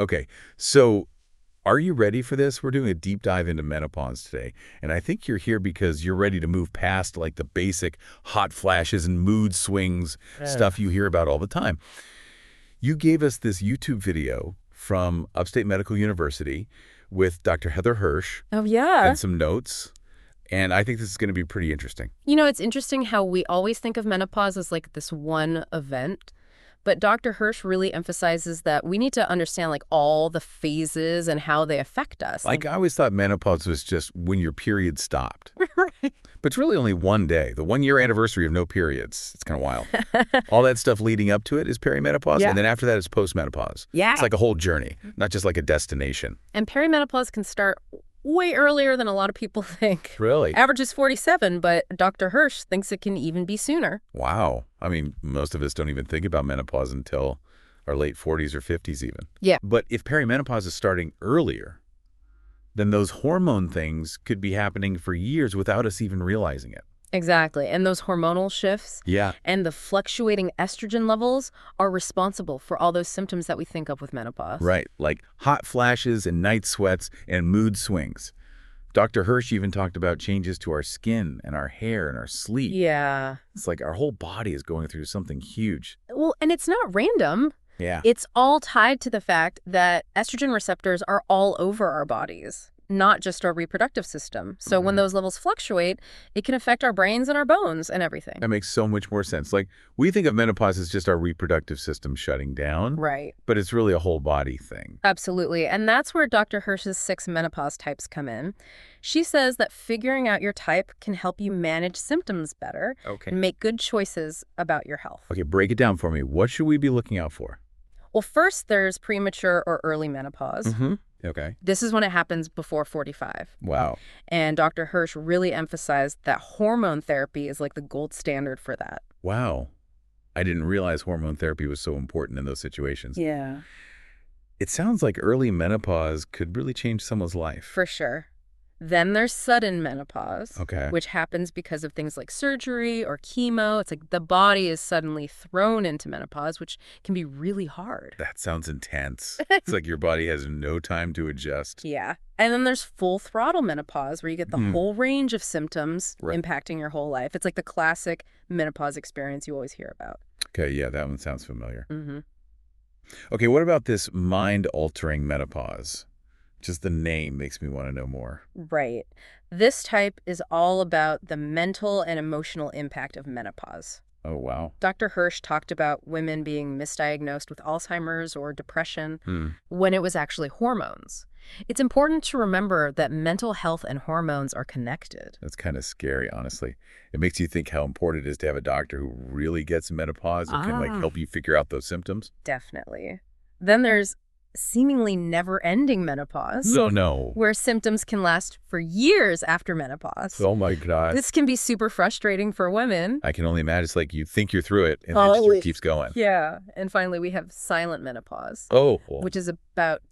Okay, so are you ready for this? We're doing a deep dive into menopause today, and I think you're here because you're ready to move past like the basic hot flashes and mood swings Yeah. stuff you hear about all the time. You gave us this YouTube video from Upstate Medical University with Dr. Heather Hirsch Oh, yeah. and some notes, and I think this is going to be pretty interesting. It's interesting how we always think of menopause as like this one event, but Dr. Hirsch really emphasizes that we need to understand like all the phases and how they affect us. Like, I always thought menopause was just when your period stopped. Right. But it's really only one day, the 1-year anniversary of no periods. It's kind of wild. All that stuff leading up to it is perimenopause, Yeah. and then after that is postmenopause. Yeah. It's like a whole journey, not just like a destination. And perimenopause can start way earlier than a lot of people think. Really? Average is 47, but Dr. Hirsch thinks it can even be sooner. Wow. I mean, most of us don't even think about menopause until our late 40s or 50s even. Yeah. But if perimenopause is starting earlier, then those hormone things could be happening for years without us even realizing it. Exactly. And those hormonal shifts Yeah. and the fluctuating estrogen levels are responsible for all those symptoms that we think of with menopause. Right, like hot flashes and night sweats and mood swings. Dr. Hirsch even talked about changes to our skin and our hair and our sleep. Yeah. It's like our whole body is going through something huge. Well, and it's not random. Yeah. It's all tied to the fact that estrogen receptors are all over our bodies, not just our reproductive system. So when those levels fluctuate, it can affect our brains and our bones and everything. That makes so much more sense. Like, we think of menopause as just our reproductive system shutting down, Right. but it's really a whole body thing. Absolutely. And that's where Dr. Hirsch's 6 menopause types come in. She says that figuring out your type can help you manage symptoms better Okay. and make good choices about your health. Okay, break it down for me. What should we be looking out for? Well, first, there's premature or early menopause. Mm-hmm. Okay. This is when it happens before 45. Wow. And Dr. Hirsch really emphasized that hormone therapy is like the gold standard for that. Wow. I didn't realize hormone therapy was so important in those situations. Yeah. It sounds like early menopause could really change someone's life. For sure. Then there's sudden menopause, Okay. which happens because of things like surgery or chemo. It's like the body is suddenly thrown into menopause, which can be really hard. That sounds intense. It's like your body has no time to adjust. Yeah. And then there's full throttle menopause, where you get the Hmm. whole range of symptoms Right. impacting your whole life. It's like the classic menopause experience you always hear about. Okay, yeah, that one sounds familiar. Mm-hmm. Okay, what about this mind-altering menopause? Just the name makes me want to know more. Right. This type is all about the mental and emotional impact of menopause. Oh, wow. Dr. Hirsch talked about women being misdiagnosed with Alzheimer's or depression Hmm. when it was actually hormones. It's important to remember that mental health and hormones are connected. That's kind of scary, honestly. It makes you think how important it is to have a doctor who really gets menopause and can like help you figure out those symptoms. Definitely. Then there's seemingly never-ending menopause, No. where symptoms can last for years after menopause. Oh my God. This can be super frustrating for women. I can only imagine. It's like you think you're through it and it just keeps going. Yeah. And finally, we have silent menopause, Oh, which is about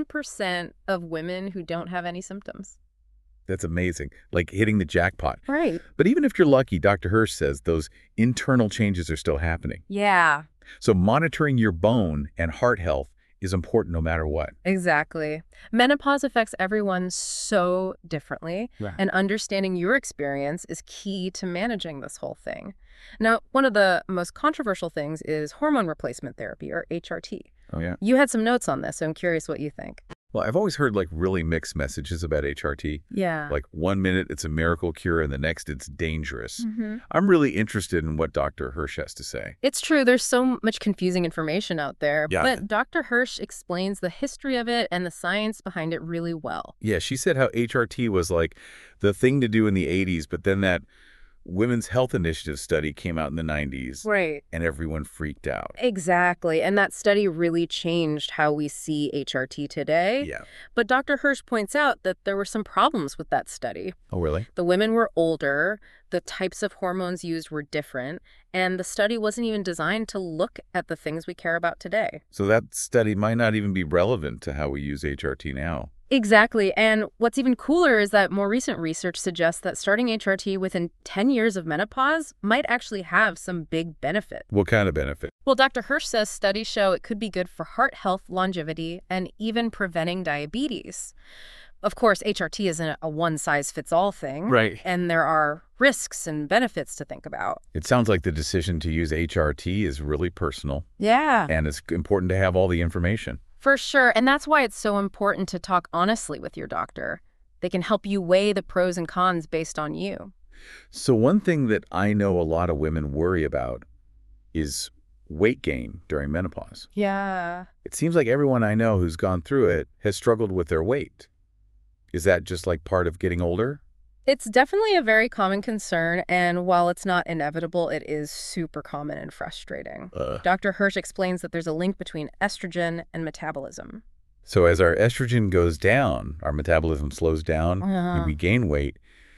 10% of women who don't have any symptoms. that's amazing. Like hitting the jackpot. Right. But even if you're lucky, Dr. Hirsch says those internal changes are still happening. Yeah, So monitoring your bone and heart health is important no matter what. exactly. Menopause affects everyone so differently, Right. and understanding your experience is key to managing this whole thing. Now, one of the most controversial things is hormone replacement therapy, or HRT. Oh, yeah. You had some notes on this, so I'm curious what you think. Well, I've always heard like really mixed messages about HRT. Yeah. Like 1 minute it's a miracle cure and the next it's dangerous. Mm-hmm. I'm really interested in what Dr. Hirsch has to say. It's true. There's so much confusing information out there, Yeah. but Dr. Hirsch explains the history of it and the science behind it really well. Yeah, she said how HRT was like the thing to do in the 80s, but then that Women's Health Initiative study came out in the 90s Right. and everyone freaked out. Exactly. And that study really changed how we see HRT today. Yeah. But Dr. Hirsch points out that there were some problems with that study. Oh, really? The women were older, the types of hormones used were different, and the study wasn't even designed to look at the things we care about today. So that study might not even be relevant to how we use HRT now. Exactly. And what's even cooler is that more recent research suggests that starting HRT within 10 years of menopause might actually have some big benefit. What kind of benefit? Well, Dr. Hirsch says studies show it could be good for heart health, longevity, and even preventing diabetes. Of course, HRT isn't a one-size-fits-all thing. Right. And there are risks and benefits to think about. It sounds like the decision to use HRT is really personal, Yeah. and it's important to have all the information. For sure. And that's why it's so important to talk honestly with your doctor. They can help you weigh the pros and cons based on you. So one thing that I know a lot of women worry about is weight gain during menopause. Yeah. It seems like everyone I know who's gone through it has struggled with their weight. Is that just like part of getting older? It's definitely a very common concern, and while it's not inevitable, it is super common and frustrating. Dr. Hirsch explains that there's a link between estrogen and metabolism. So as our estrogen goes down, our metabolism slows down, and we gain weight,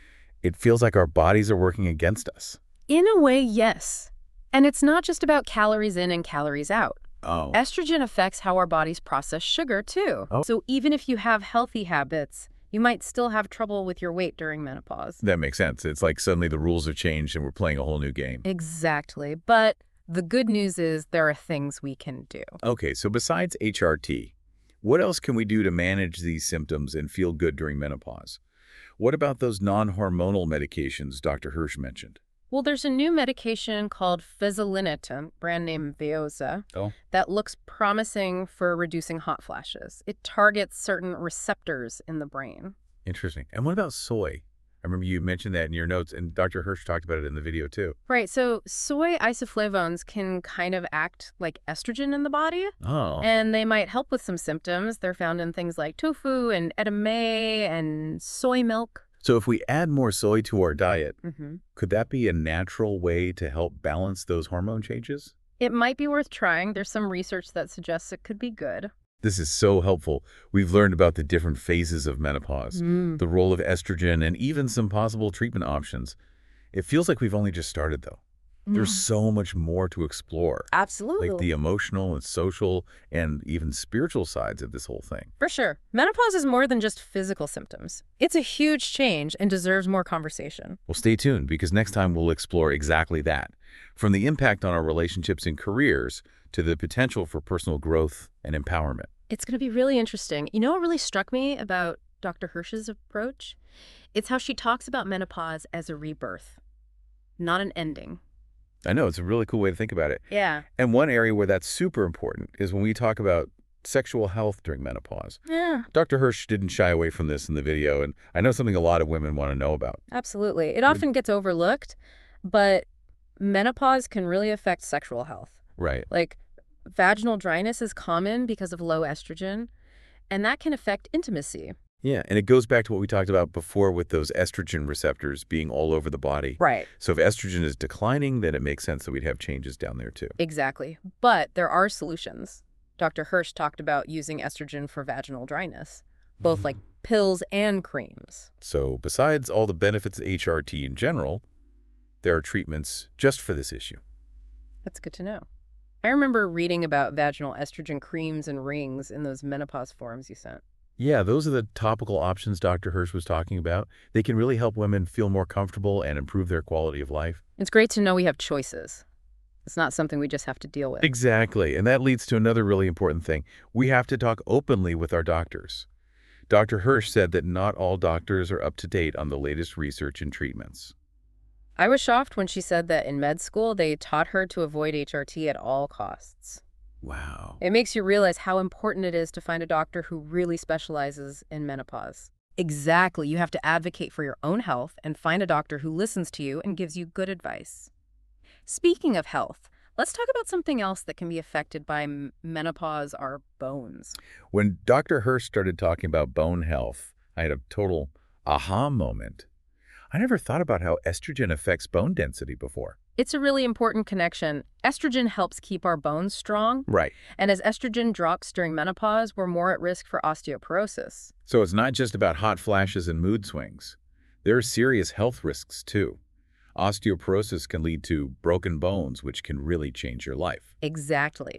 it feels like our bodies are working against us. In a way, yes. And it's not just about calories in and calories out. Oh. Estrogen affects how our bodies process sugar, too. Oh. So even if you have healthy habits, you might still have trouble with your weight during menopause. That makes sense. It's like suddenly the rules have changed and we're playing a whole new game. Exactly. But the good news is there are things we can do. Okay, so besides HRT, what else can we do to manage these symptoms and feel good during menopause? What about those non-hormonal medications Dr. Hirsch mentioned? Well, there's a new medication called fezolinetant, brand name Veoza, that looks promising for reducing hot flashes. It targets certain receptors in the brain. Interesting. And what about soy? I remember you mentioned that in your notes, and Dr. Hirsch talked about it in the video too. Right, so soy isoflavones can kind of act like estrogen in the body, Oh. and they might help with some symptoms. They're found in things like tofu and edamame and soy milk. So if we add more soy to our diet, Mm-hmm. could that be a natural way to help balance those hormone changes? It might be worth trying. There's some research that suggests it could be good. This is so helpful. We've learned about the different phases of menopause, the role of estrogen, and even some possible treatment options. It feels like we've only just started, though. There's so much more to explore, Absolutely. like the emotional and social and even spiritual sides of this whole thing. For sure. Menopause is more than just physical symptoms. It's a huge change and deserves more conversation. Well, stay tuned, because next time we'll explore exactly that, from the impact on our relationships and careers to the potential for personal growth and empowerment. It's going to be really interesting. You know what really struck me about Dr. Hirsch's approach? It's how she talks about menopause as a rebirth, not an ending. I know, it's a really cool way to think about it. Yeah. And one area where that's super important is when we talk about sexual health during menopause. Yeah, Dr. Hirsch didn't shy away from this in the video, and I know something a lot of women want to know about. absolutely. It often gets overlooked, but menopause can really affect sexual health. Right. Like, vaginal dryness is common because of low estrogen, and that can affect intimacy. Yeah, and it goes back to what we talked about before with those estrogen receptors being all over the body. Right. So if estrogen is declining, then it makes sense that we'd have changes down there too. Exactly. But there are solutions. Dr. Hirsch talked about using estrogen for vaginal dryness, both like pills and creams. So besides all the benefits of HRT in general, there are treatments just for this issue. That's good to know. I remember reading about vaginal estrogen creams and rings in those menopause forums you sent. Yeah, those are the topical options Dr. Hirsch was talking about. They can really help women feel more comfortable and improve their quality of life. It's great to know we have choices. It's not something we just have to deal with. Exactly, and that leads to another really important thing. We have to talk openly with our doctors. Dr. Hirsch said that not all doctors are up to date on the latest research and treatments. I was shocked when she said that in med school they taught her to avoid HRT at all costs. Wow. It makes you realize how important it is to find a doctor who really specializes in menopause. Exactly. You have to advocate for your own health and find a doctor who listens to you and gives you good advice. Speaking of health, let's talk about something else that can be affected by menopause, our bones. When Dr. Hirsch started talking about bone health, I had a total aha moment. I never thought about how estrogen affects bone density before. It's a really important connection. Estrogen helps keep our bones strong, Right. and as estrogen drops during menopause, we're more at risk for osteoporosis. So it's not just about hot flashes and mood swings. There are serious health risks too. Osteoporosis can lead to broken bones, which can really change your life. Exactly.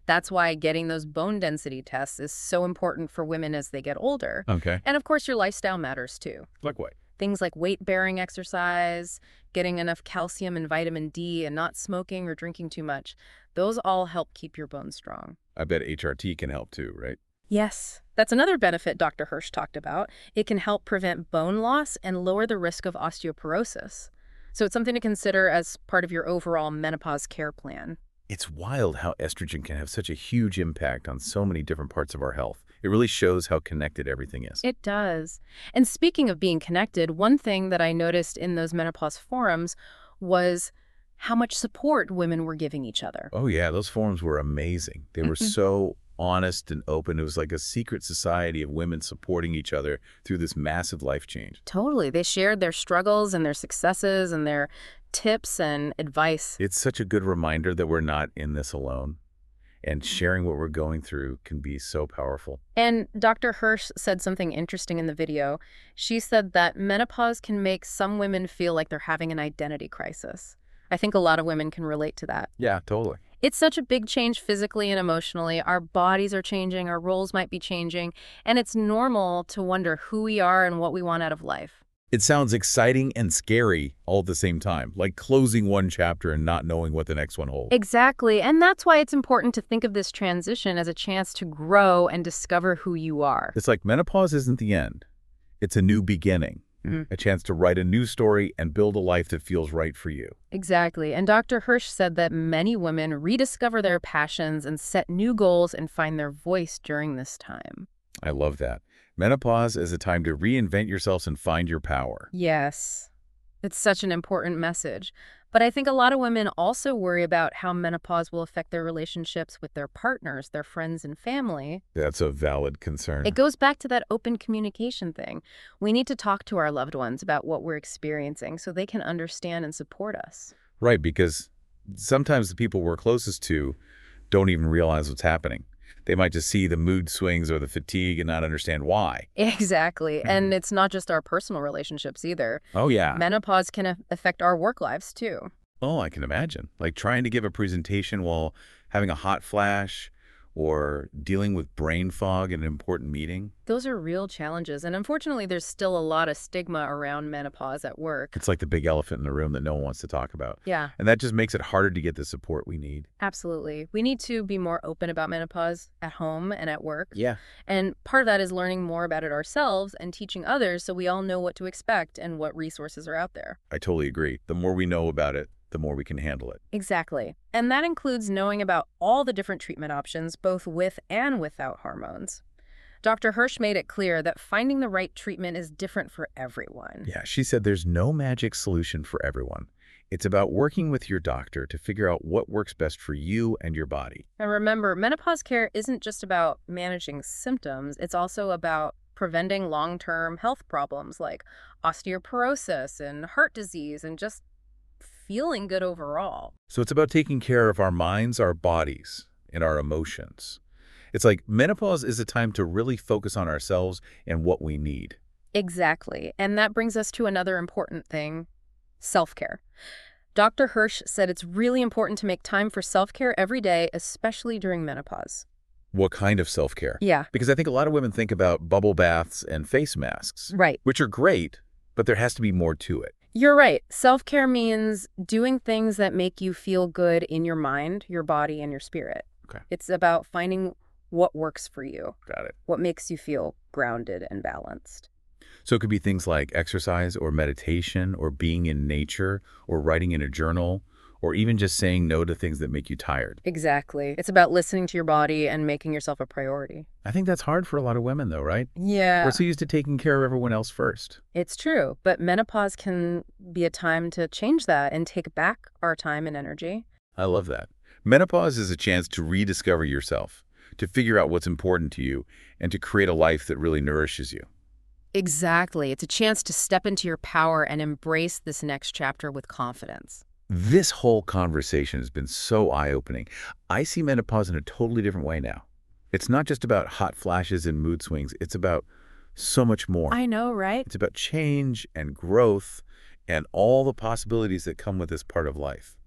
That's why getting those bone density tests is so important for women as they get older. Okay. And of course, your lifestyle matters too. Like what? Things like weight-bearing exercise, getting enough calcium and vitamin D, and not smoking or drinking too much. Those all help keep your bones strong. I bet HRT can help too, right? Yes, that's another benefit Dr. Hirsch talked about. It can help prevent bone loss and lower the risk of osteoporosis. So it's something to consider as part of your overall menopause care plan. It's wild how estrogen can have such a huge impact on so many different parts of our health. It really shows how connected everything is. It does. And speaking of being connected, one thing that I noticed in those menopause forums was how much support women were giving each other. Oh yeah, those forums were amazing. They were so honest and open. It was like a secret society of women supporting each other through this massive life change. Totally. They shared their struggles and their successes and their tips and advice. It's such a good reminder that we're not in this alone. And sharing what we're going through can be so powerful. And Dr. Hirsch said something interesting in the video. She said that menopause can make some women feel like they're having an identity crisis. I think a lot of women can relate to that. Yeah, totally. It's such a big change physically and emotionally. Our bodies are changing, our roles might be changing, and it's normal to wonder who we are and what we want out of life. It sounds exciting and scary all at the same time, like closing one chapter and not knowing what the next one holds. Exactly, and that's why it's important to think of this transition as a chance to grow and discover who you are. It's like menopause isn't the end. It's a new beginning, a chance to write a new story and build a life that feels right for you. Exactly, and Dr. Hirsch said that many women rediscover their passions and set new goals and find their voice during this time. I love that. Menopause is a time to reinvent yourselves and find your power. Yes, it's such an important message. But I think a lot of women also worry about how menopause will affect their relationships with their partners, their friends, and family. That's a valid concern. It goes back to that open communication thing. We need to talk to our loved ones about what we're experiencing so they can understand and support us. Right, because sometimes the people we're closest to don't even realize what's happening. They might just see the mood swings or the fatigue and not understand why. Exactly. And it's not just our personal relationships either. Oh, yeah. Menopause can affect our work lives too. Oh, I can imagine. Like trying to give a presentation while having a hot flash or dealing with brain fog in an important meeting. Those are real challenges. And unfortunately, there's still a lot of stigma around menopause at work. It's like the big elephant in the room that no one wants to talk about. Yeah, And that just makes it harder to get the support we need. absolutely. We need to be more open about menopause at home and at work. Yeah. And part of that is learning more about it ourselves and teaching others so we all know what to expect and what resources are out there. I totally agree. The more we know about it, the more we can handle it. Exactly. And that includes knowing about all the different treatment options, both with and without hormones. Dr. Hirsch made it clear that finding the right treatment is different for everyone. Yeah, she said there's no magic solution for everyone. It's about working with your doctor to figure out what works best for you and your body. And remember, menopause care isn't just about managing symptoms, it's also about preventing long-term health problems like osteoporosis and heart disease and just feeling good overall. So it's about taking care of our minds, our bodies, and our emotions. It's like menopause is a time to really focus on ourselves and what we need. Exactly. And that brings us to another important thing, self-care. Dr. Hirsch said it's really important to make time for self-care every day, especially during menopause. What kind of self-care? Yeah, Because I think a lot of women think about bubble baths and face masks, right. which are great, but there has to be more to it. You're right. Self-care means doing things that make you feel good in your mind, your body, and your spirit. Okay. It's about finding what works for you, Got it. what makes you feel grounded and balanced. So it could be things like exercise or meditation or being in nature or writing in a journal or even just saying no to things that make you tired. Exactly. It's about listening to your body and making yourself a priority. I think that's hard for a lot of women though, right? Yeah. We're so used to taking care of everyone else first. It's true, but menopause can be a time to change that and take back our time and energy. I love that. Menopause is a chance to rediscover yourself, to figure out what's important to you, and to create a life that really nourishes you. Exactly. It's a chance to step into your power and embrace this next chapter with confidence. This whole conversation has been so eye-opening. I see menopause in a totally different way now. It's not just about hot flashes and mood swings. It's about so much more. I know, right? It's about change and growth and all the possibilities that come with this part of life.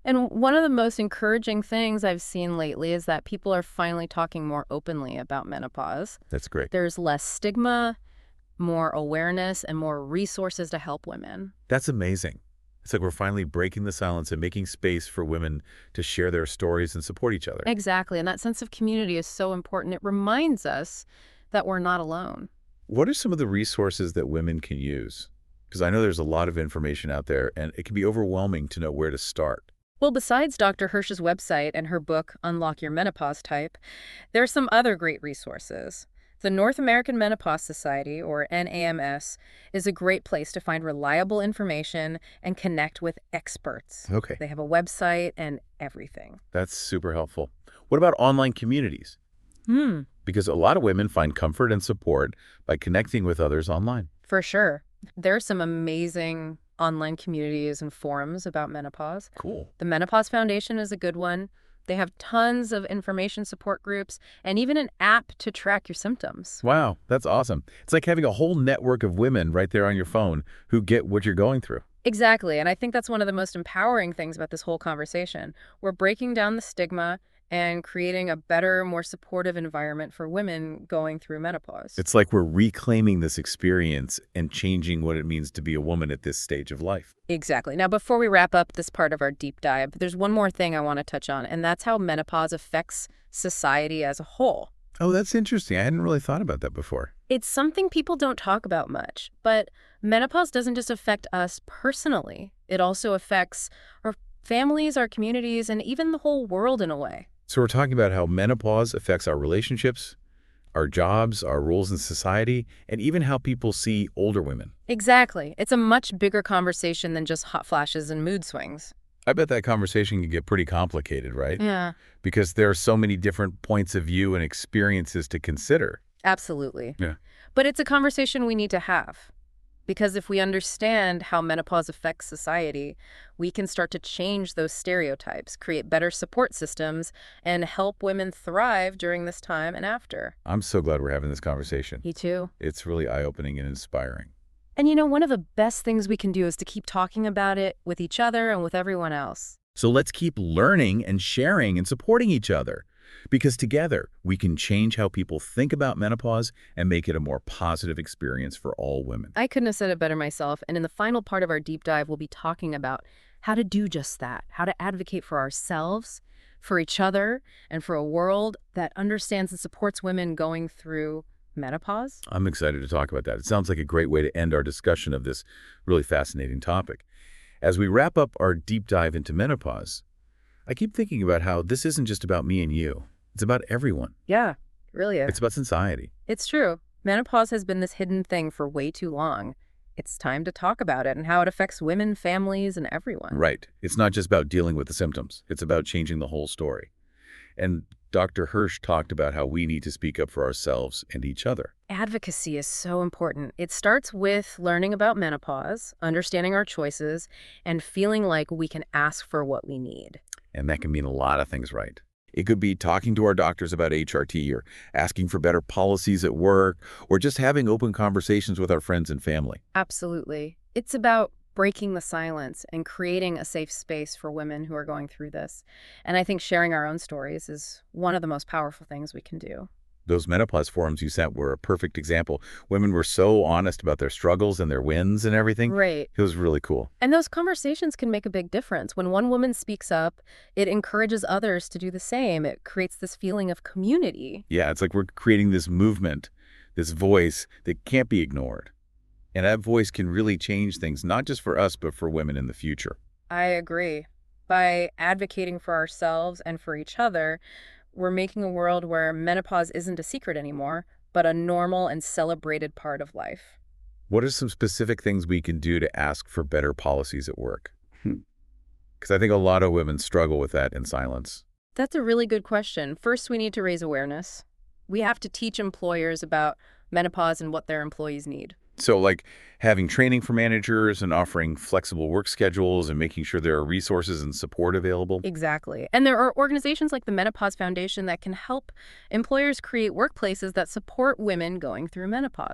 And one of the most encouraging things I've seen lately is that people are finally talking more openly about menopause. That's great. There's less stigma, more awareness, and more resources to help women. That's amazing. It's like we're finally breaking the silence and making space for women to share their stories and support each other. Exactly, and that sense of community is so important. It reminds us that we're not alone. What are some of the resources that women can use? Because I know there's a lot of information out there, and it can be overwhelming to know where to start. Well, besides Dr. Hirsch's website and her book, Unlock Your Menopause Type, there are some other great resources. The North American Menopause Society, or NAMS, is a great place to find reliable information and connect with experts. Okay. They have a website and everything. That's super helpful. What about online communities? Because a lot of women find comfort and support by connecting with others online. For sure. There are some amazing online communities and forums about menopause. Cool. The Menopause Foundation is a good one. They have tons of information support groups and even an app to track your symptoms. Wow, that's awesome. It's like having a whole network of women right there on your phone who get what you're going through. Exactly, and I think that's one of the most empowering things about this whole conversation. We're breaking down the stigma and creating a better, more supportive environment for women going through menopause. It's like we're reclaiming this experience and changing what it means to be a woman at this stage of life. Exactly. Now, before we wrap up this part of our deep dive, there's one more thing I want to touch on, and that's how menopause affects society as a whole. Oh, that's interesting. I hadn't really thought about that before. It's something people don't talk about much, but menopause doesn't just affect us personally. It also affects our families, our communities, and even the whole world in a way. So we're talking about how menopause affects our relationships, our jobs, our roles in society, and even how people see older women. Exactly. It's a much bigger conversation than just hot flashes and mood swings. I bet that conversation can get pretty complicated, right? Yeah, Because there are so many different points of view and experiences to consider. absolutely. Yeah. But it's a conversation we need to have. Because if we understand how menopause affects society, we can start to change those stereotypes, create better support systems, and help women thrive during this time and after. I'm so glad we're having this conversation. Me too. It's really eye-opening and inspiring. And you know, one of the best things we can do is to keep talking about it with each other and with everyone else. So let's keep learning and sharing and supporting each other. Because together, we can change how people think about menopause and make it a more positive experience for all women. I couldn't have said it better myself. And in the final part of our deep dive, we'll be talking about how to do just that, how to advocate for ourselves, for each other, and for a world that understands and supports women going through menopause. I'm excited to talk about that. It sounds like a great way to end our discussion of this really fascinating topic. As we wrap up our deep dive into menopause, I keep thinking about how this isn't just about me and you. It's about everyone. Yeah, really is. It's about society. It's true. Menopause has been this hidden thing for way too long. It's time to talk about it and how it affects women, families, and everyone. Right. It's not just about dealing with the symptoms. It's about changing the whole story. And Dr. Hirsch talked about how we need to speak up for ourselves and each other. Advocacy is so important. It starts with learning about menopause, understanding our choices, and feeling like we can ask for what we need. And that can mean a lot of things, right? It could be talking to our doctors about HRT or asking for better policies at work or just having open conversations with our friends and family. Absolutely. It's about breaking the silence and creating a safe space for women who are going through this. And I think sharing our own stories is one of the most powerful things we can do. Those menopause forums you sent were a perfect example. Women were so honest about their struggles and their wins and everything. Right. It was really cool. And those conversations can make a big difference. When one woman speaks up, it encourages others to do the same. It creates this feeling of community. Yeah, it's like we're creating this movement, this voice that can't be ignored. And that voice can really change things, not just for us, but for women in the future. I agree. By advocating for ourselves and for each other, we're making a world where menopause isn't a secret anymore, but a normal and celebrated part of life. What are some specific things we can do to ask for better policies at work? Because I think a lot of women struggle with that in silence. That's a really good question. First, we need to raise awareness. We have to teach employers about menopause and what their employees need. So like having training for managers and offering flexible work schedules and making sure there are resources and support available. Exactly. And there are organizations like the Menopause Foundation that can help employers create workplaces that support women going through menopause.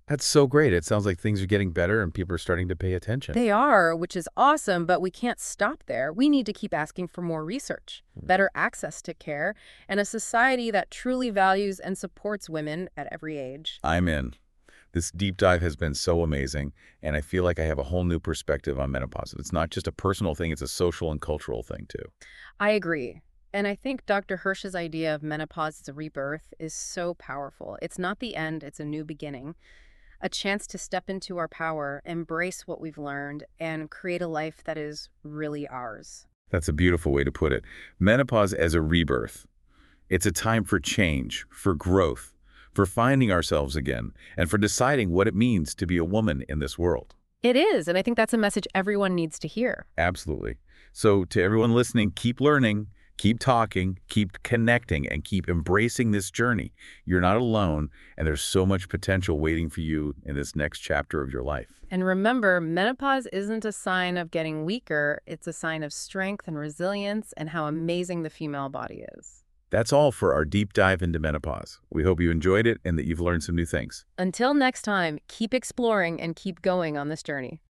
That's so great. It sounds like things are getting better and people are starting to pay attention. They are, which is awesome, but we can't stop there. We need to keep asking for more research, better access to care, and a society that truly values and supports women at every age. I'm in. This deep dive has been so amazing, and I feel like I have a whole new perspective on menopause. It's not just a personal thing, it's a social and cultural thing too. I agree. And I think Dr. Hirsch's idea of menopause as a rebirth is so powerful. It's not the end, it's a new beginning, a chance to step into our power, embrace what we've learned, and create a life that is really ours. That's a beautiful way to put it. Menopause as a rebirth. It's a time for change, for growth, for finding ourselves again, and for deciding what it means to be a woman in this world. It is, and I think that's a message everyone needs to hear. Absolutely. So to everyone listening, keep learning, keep talking, keep connecting, and keep embracing this journey. You're not alone, and there's so much potential waiting for you in this next chapter of your life. And remember, menopause isn't a sign of getting weaker, it's a sign of strength and resilience and how amazing the female body is. That's all for our deep dive into menopause. We hope you enjoyed it and that you've learned some new things. Until next time, keep exploring and keep going on this journey.